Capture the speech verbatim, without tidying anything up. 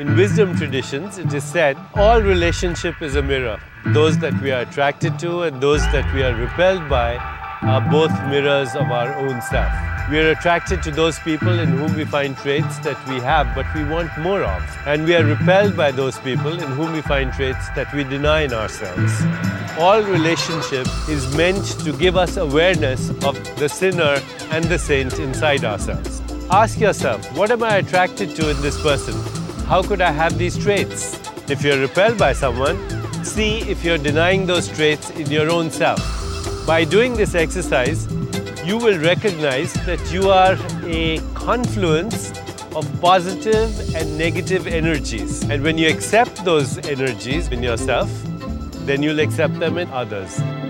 In wisdom traditions, it is said, all relationship is a mirror. Those that we are attracted to and those that we are repelled by are both mirrors of our own self. We are attracted to those people in whom we find traits that we have but we want more of. And we are repelled by those people in whom we find traits that we deny in ourselves. All relationship is meant to give us awareness of the sinner and the saint inside ourselves. Ask yourself, what am I attracted to in this person? How could I have these traits? If you're repelled by someone, see if you're denying those traits in your own self. By doing this exercise, you will recognize that you are a confluence of positive and negative energies. And when you accept those energies in yourself, then you'll accept them in others.